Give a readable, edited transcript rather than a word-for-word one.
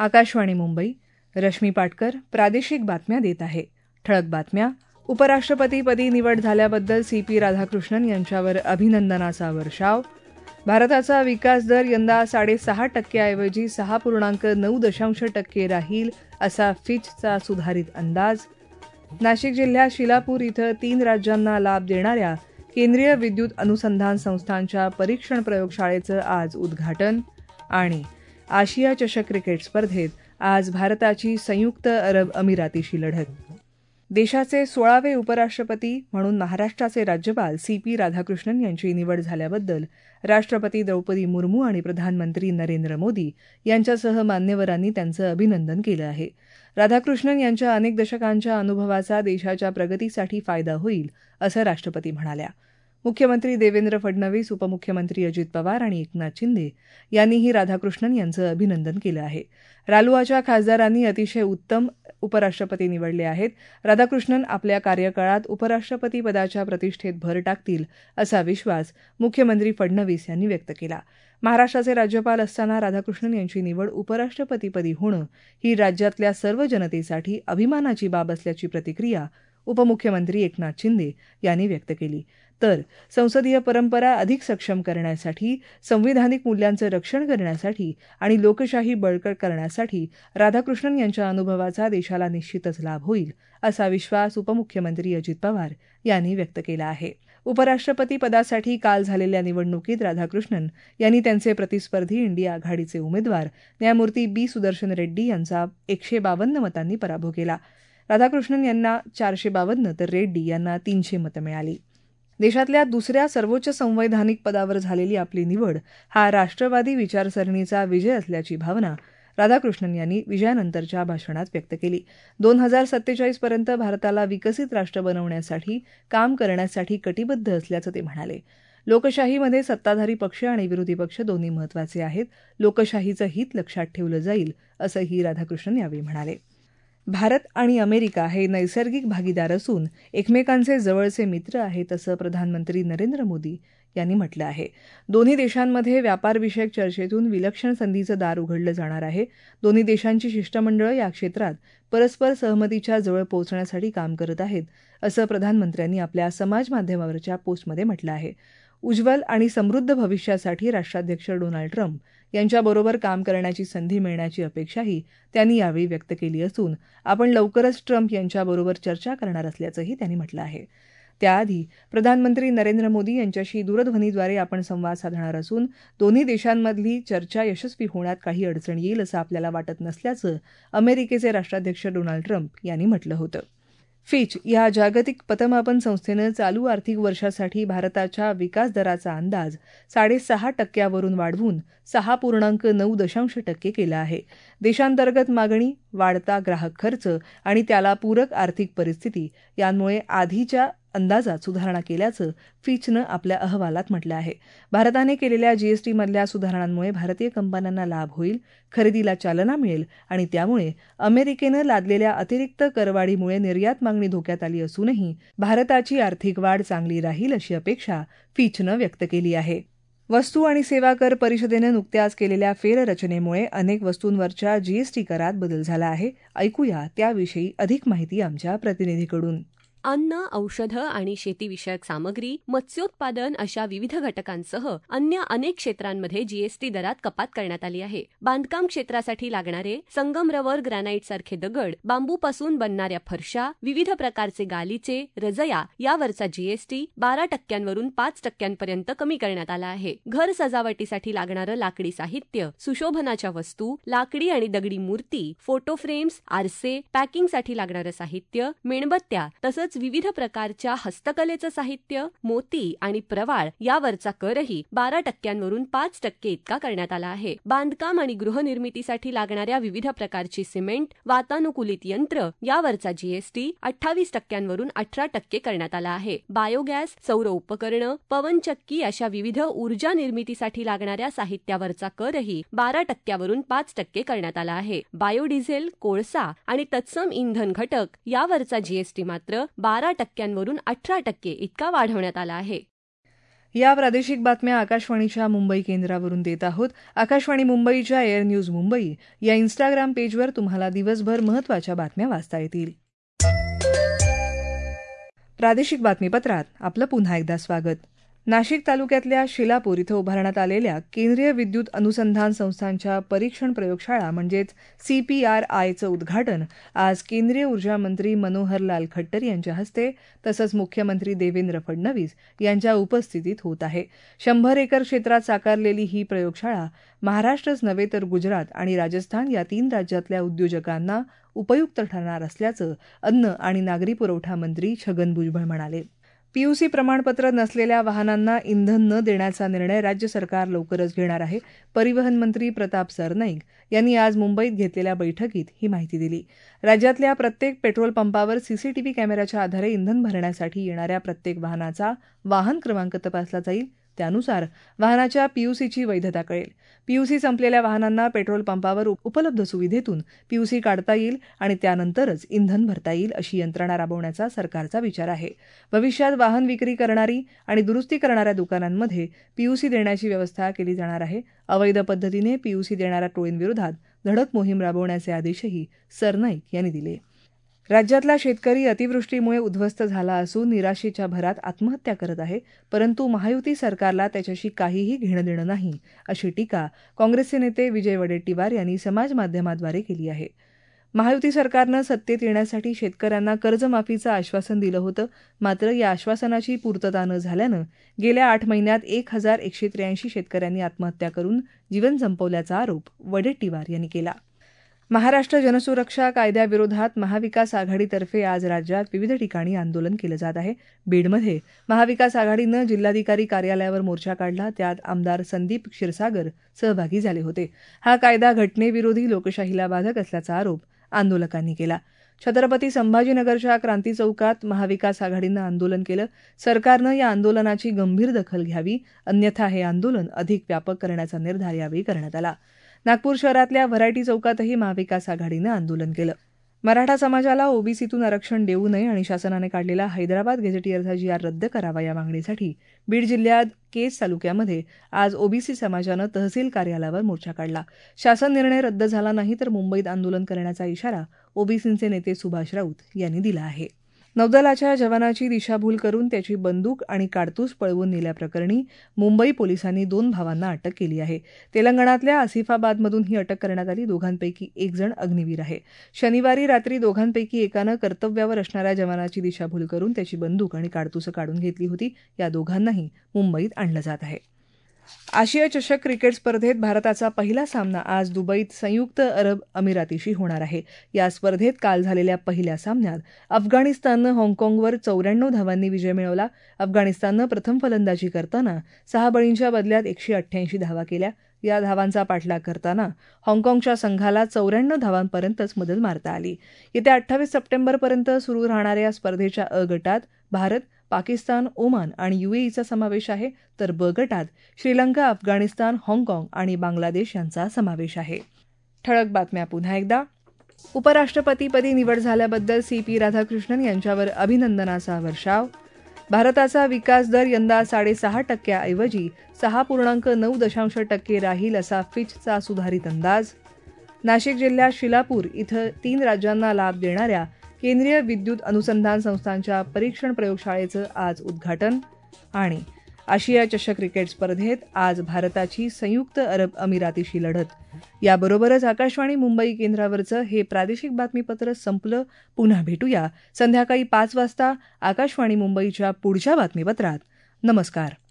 आकाशवाणी मुंबई. रश्मी पाटकर प्रादेशिक बातम्या देत आहे. ठळक बातम्या. उपराष्ट्रपतीपदी निवड झाल्याबद्दल CP राधाकृष्णन यांच्यावर अभिनंदनाचा वर्षाव. भारताचा विकास दर यंदा 6.5% ऐवजी 6.9% राहील असा फिचचा सुधारित अंदाज. नाशिक जिल्ह्यात शिलापूर इथं 3 राज्यांना लाभ देणाऱ्या केंद्रीय विद्युत अनुसंधान संस्थांच्या परीक्षण प्रयोगशाळेचं आज उद्घाटन. आणि आशिया चषक क्रिकेट स्पर्धेत आज भारताची संयुक्त अरब अमिरातीशी लढत. देशाचे 16वे उपराष्ट्रपती म्हणून महाराष्ट्राचे राज्यपाल CP राधाकृष्णन यांची निवड झाल्याबद्दल राष्ट्रपती द्रौपदी मुर्मू आणि प्रधानमंत्री नरेंद्र मोदी यांच्यासह मान्यवरांनी त्यांचं अभिनंदन केलं आहे. राधाकृष्णन यांच्या अनेक दशकांच्या अनुभवाचा देशाच्या प्रगतीसाठी फायदा होईल असं राष्ट्रपती म्हणाल्या. मुख्यमंत्री देवेंद्र फडणवीस, उपमुख्यमंत्री अजित पवार आणि एकनाथ शिंदे यांनीही राधाकृष्णन यांचं अभिनंदन केलं आहे. रालोआच्या खासदारांनी अतिशय उत्तम उपराष्ट्रपती निवडले आहेत. राधाकृष्णन आपल्या कार्यकाळात उपराष्ट्रपती पदाच्या प्रतिष्ठेत भर टाकतील असा विश्वास मुख्यमंत्री फडणवीस यांनी व्यक्त केला. महाराष्ट्राचे राज्यपाल असताना राधाकृष्णन यांची निवड उपराष्ट्रपतीपदी होणं ही राज्यातल्या सर्व जनतेसाठी अभिमानाची बाब असल्याची प्रतिक्रिया उपमुख्यमंत्री एकनाथ शिंदे यांनी व्यक्त केली. तर संसदीय परंपरा अधिक सक्षम करण्यासाठी, संविधानिक मूल्यांचं रक्षण करण्यासाठी आणि लोकशाही बळकट करण्यासाठी राधाकृष्णन यांच्या अनुभवाचा देशाला निश्चितच लाभ होईल असा विश्वास उपमुख्यमंत्री अजित पवार यांनी व्यक्त केला आहे. उपराष्ट्रपती पदासाठी काल झालेल्या निवडणुकीत राधाकृष्णन यांनी त्यांचे प्रतिस्पर्धी इंडिया आघाडीचे उमेदवार न्यायमूर्ती B. सुदर्शन रेड्डी यांचा 152 मतांनी पराभव केला. राधाकृष्णन यांना 452 तर रेड्डी यांना 300 मतं मिळाली. देशातल्या दुसऱ्या सर्वोच्च संवैधानिक पदावर झालेली आपली निवड हा राष्ट्रवादी विचारसरणीचा विजय असल्याची भावना राधाकृष्णन यांनी विजयानंतरच्या भाषणात व्यक्त केली. 2047 पर्यंत भारताला विकसित राष्ट्र बनवण्यासाठी काम करण्यासाठी कटिबद्ध असल्याचं ते म्हणाले. लोकशाहीमध्ये सत्ताधारी पक्ष आणि विरोधी पक्ष दोन्ही महत्त्वाचे आहेत. लोकशाहीचं हित लक्षात ठेवलं जाईल असंही राधाकृष्णन यावेळी म्हणाले. भारत आणि अमेरिका हे नैसर्गिक भागीदार असून एकमेकांचे जवळचे मित्र आहेत असं प्रधानमंत्री नरेंद्र मोदी यांनी म्हटलं आहे. दोन्ही देशांमध्ये व्यापारविषयक चर्चेतून विलक्षण संधीचं दार उघडलं जाणार आहे. दोन्ही देशांची शिष्टमंडळं या क्षेत्रात परस्पर सहमतीच्या जवळ पोहोचण्यासाठी काम करत आहेत असं प्रधानमंत्र्यांनी आपल्या समाजमाध्यमावरच्या पोस्टमध्ये म्हटलं आहे. उज्ज्वल आणि समृद्ध भविष्यासाठी राष्ट्राध्यक्ष डोनाल्ड ट्रम्प यांच्याबरोबर काम करण्याची संधी मिळण्याची अपेक्षाही त्यांनी यावेळी व्यक्त केली असून आपण लवकरच ट्रम्प यांच्याबरोबर चर्चा करणार असल्याचंही त्यांनी म्हटलं आहे. त्याआधी प्रधानमंत्री नरेंद्र मोदी यांच्याशी दूरध्वनीद्वारे आपण संवाद साधणार असून दोन्ही देशांमधली चर्चा यशस्वी होण्यात काही अडचण येईल असं आपल्याला वाटत नसल्याचं अमेरिकेचे राष्ट्राध्यक्ष डोनाल्ड ट्रम्प यांनी म्हटलं होतं. फिच या जागतिक पतमापन संस्थेनं चालू आर्थिक वर्षासाठी भारताच्या विकास दराचा अंदाज 6.5% वरून वाढवून 6.9% केला आहे. देशांतर्गत मागणी, वाढता ग्राहक खर्च आणि त्याला पूरक आर्थिक परिस्थिती यांमुळे आधीच्या अंदाजात सुधारणा केल्याचं फिचनं आपल्या अहवालात म्हटलं आहे. भारताने केलेल्या GSTमधल्या सुधारणांमुळे भारतीय कंपन्यांना लाभ होईल, खरेदीला चालना मिळेल आणि त्यामुळे अमेरिकेनं लादलेल्या अतिरिक्त करवाढीमुळे निर्यात मागणी धोक्यात आली असूनही भारताची आर्थिक वाढ चांगली राहील अशी अपेक्षा फिचनं व्यक्त केली आहे. वस्तू आणि सेवा कर परिषदेनं नुकत्याच केलेल्या फेररचनेमुळे अनेक वस्तूंवरच्या GST करात बदल झाला आहे. ऐकूया त्याविषयी अधिक माहिती आमच्या प्रतिनिधीकडून. अन्न, औषधं आणि शेतीविषयक सामग्री, मत्स्योत्पादन अशा विविध घटकांसह अन्य अनेक क्षेत्रांमध्ये GST दरात कपात करण्यात आली आहे. बांधकाम क्षेत्रासाठी लागणारे संगमरवर, ग्रॅनाइट सारखे दगड, बांबूपासून बनणाऱ्या फरशा, विविध प्रकारचे गालिचे, रजया यावरचा GST 12% वरून 5% कमी करण्यात आला आहे. घर सजावटीसाठी लागणारं लाकडी साहित्य, सुशोभनाच्या वस्तू, लाकडी आणि दगडी मूर्ती, फोटो फ्रेम्स, आरसे, पॅकिंगसाठी लागणारं साहित्य, मेणबत्त्या तसंच विविध प्रकारच्या हस्तकलेचं साहित्य, मोती आणि प्रवाळ यावरचा करही 12% वरून 5% इतका करण्यात आला आहे. बांधकाम आणि गृहनिर्मितीसाठी लागणाऱ्या विविध प्रकारची सिमेंट, वातानुकूलित यंत्र यावरचा GST 28% वरून 18% करण्यात आला आहे. बायोगॅस, सौर उपकरणं, पवनचक्की अशा विविध ऊर्जा निर्मितीसाठी लागणाऱ्या साहित्यावरचा करही 12% वरून 5% करण्यात आला आहे. बायोडिझेल, कोळसा आणि तत्सम इंधन घटक यावरचा GST मात्र 12% वरून 18% इतका वाढवण्यात आला आहे. या प्रादेशिक बातम्या आकाशवाणीच्या मुंबई केंद्रावरून देत आहोत. आकाशवाणी मुंबईच्या एअर न्यूज मुंबई या इन्स्टाग्राम पेजवर तुम्हाला दिवसभर महत्त्वाच्या बातम्या वाचता येतील. प्रादेशिक बातमीपत्रात आपलं पुन्हा एकदा स्वागत. नाशिक तालुक्यातल्या शिलापूर इथं उभारण्यात आलेल्या केंद्रीय विद्युत अनुसंधान संस्थांच्या परीक्षण प्रयोगशाळा म्हणजेच CPRIचं उद्घाटन आज केंद्रीय ऊर्जा मंत्री मनोहरलाल खट्टर यांच्या हस्ते तसंच मुख्यमंत्री देवेंद्र फडणवीस यांच्या उपस्थितीत होत आहे. 100 एकर क्षेत्रात साकारलेली ही प्रयोगशाळा महाराष्ट्रच नव्हे तर गुजरात आणि राजस्थान या 3 राज्यातल्या उद्योजकांना उपयुक्त ठरणार असल्याचं अन्न आणि नागरी पुरवठा मंत्री छगन भुजबळ म्हणाले. PUC प्रमाणपत्र नसलेल्या वाहनांना इंधन न देण्याचा निर्णय राज्य सरकार लवकरच घेणार आहे. परिवहन मंत्री प्रताप सरनाईक यांनी आज मुंबईत घेतलेल्या बैठकीत ही माहिती दिली. राज्यातल्या प्रत्येक पेट्रोल पंपावर CCTV कॅमेऱ्याच्या आधारे इंधन भरण्यासाठी येणाऱ्या प्रत्येक वाहनाचा वाहन क्रमांक तपासला जाईल. त्यानुसार वाहनाच्या PUCची वैधता कळेल. PUC संपलेल्या वाहनांना पेट्रोल पंपावर उपलब्ध सुविधेतून PUC काढता येईल आणि त्यानंतरच इंधन भरता येईल अशी यंत्रणा राबवण्याचा सरकारचा विचार आहे. भविष्यात वाहन विक्री करणारी आणि दुरुस्ती करणाऱ्या दुकानांमध्ये PUC देण्याची व्यवस्था केली जाणार आहे. अवैध पद्धतीने PUC देणाऱ्या टोळींविरोधात धडक मोहीम राबवण्याचे आदेशही सरनाईक यांनी दिले. राज्यातला शेतकरी अतिवृष्टीमुळे उद्ध्वस्त झाला असून निराशेच्या भरात आत्महत्या करत आहे, परंतु महायुती सरकारला त्याच्याशी काहीही घेणं देणं नाही, अशी टीका काँग्रेसचे नेते विजय वडेट्टीवार यांनी समाजमाध्यमाद्वारे केली आहे. महायुती सरकारनं सत्तेत येण्यासाठी शेतकऱ्यांना कर्जमाफीचं आश्वासन दिलं होतं, मात्र या आश्वासनाची पूर्तता न झाल्यानं गेल्या 8 महिन्यात 1183 शेतकऱ्यांनी आत्महत्या करून जीवन संपवल्याचा आरोप वडेट्टीवार यांनी केला. महाराष्ट्र जनसुरक्षा कायद्याविरोधात महाविकास आघाडीतर्फे आज राज्यात विविध ठिकाणी आंदोलन केलं जात आहे. बीडमध्ये महाविकास आघाडीनं जिल्हाधिकारी कार्यालयावर मोर्चा काढला. त्यात आमदार संदीप क्षीरसागर सहभागी झाले होते. हा कायदा घटनेविरोधी, लोकशाहीला बाधक असल्याचा आरोप आंदोलकांनी केला. छत्रपती संभाजीनगरच्या क्रांती चौकात महाविकास आघाडीनं आंदोलन केलं. सरकारनं या आंदोलनाची गंभीर दखल घ्यावी, अन्यथा हे आंदोलन अधिक व्यापक करण्याचा निर्धार यावेळी करण्यात आला. नागपूर शहरातल्या व्हरायटी चौकातही महाविकास आघाडीनं आंदोलन केलं. मराठा समाजाला ओबीसीतून आरक्षण देऊ नये आणि शासनाने काढलेला हैदराबाद गेझेटियरचा GR रद्द करावा या मागणीसाठी बीड जिल्ह्यात केज तालुक्यामध्ये आज ओबीसी समाजानं तहसील कार्यालयावर मोर्चा काढला. शासन निर्णय रद्द झाला नाही तर मुंबईत आंदोलन करण्याचा इशारा ओबीसींचे नेते सुभाष राऊत यांनी दिला आहे. नौदलाच्या जवानाची दिशाभूल करून त्याची बंदूक आणि काडतूस पळवून नेल्याप्रकरणी मुंबई पोलिसांनी 2 भावांना अटक केली आहे. तेलंगणातल्या आसिफाबादमधून ही अटक करण्यात आली. दोघांपैकी एक जण अग्निवीर आहे. शनिवारी रात्री दोघांपैकी एकानं कर्तव्यावर असणाऱ्या जवानाची दिशाभूल करून त्याची बंदूक आणि काडतूसं काढून घेतली होती. या दोघांनाही मुंबईत आणलं जात आहे. आशिया चषक क्रिकेट स्पर्धेत भारताचा पहिला सामना आज दुबईत संयुक्त अरब अमिरातीशी होणार आहे. या स्पर्धेत काल झालेल्या पहिल्या सामन्यात अफगाणिस्ताननं हाँगकाँगवर 94 धावांनी विजय मिळवला. अफगाणिस्ताननं प्रथम फलंदाजी करताना 6 बळींच्या बदल्यात 188 धावा केल्या. या धावांचा पाठलाग करताना हाँगकाँगच्या संघाला 94 धावांपर्यंतच मदत मारता आली. येत्या 28 सप्टेंबरपर्यंत सुरू राहणाऱ्या या स्पर्धेच्या अ गटात भारत, पाकिस्तान, ओमान आणि UAEचा समावेश आहे, तर ब गटात श्रीलंका, अफगाणिस्तान, हाँगकाँग आणि बांगलादेश यांचा समावेश आहे. ठळक बातम्या पुन्हा एकदा. उपराष्ट्रपतीपदी निवड झाल्याबद्दल CP राधाकृष्णन यांच्यावर अभिनंदनाचा वर्षाव. भारताचा विकास दर यंदा 6.5% ऐवजी 6.9% राहील असा फिचचा सुधारित अंदाज. नाशिक जिल्ह्यात शिलापूर इथं 3 राज्यांना लाभ देणाऱ्या केंद्रीय विद्युत अनुसंधान संस्थांच्या परीक्षण प्रयोगशाळेचं आज उद्घाटन. आणि आशिया चषक क्रिकेट स्पर्धेत आज भारताची संयुक्त अरब अमिरातीशी लढत. याबरोबरच आकाशवाणी मुंबई केंद्रावरचं हे प्रादेशिक बातमीपत्र संपलं. पुन्हा भेटूया संध्याकाळी 5 वाजता आकाशवाणी मुंबईच्या पुढच्या बातमीपत्रात. नमस्कार.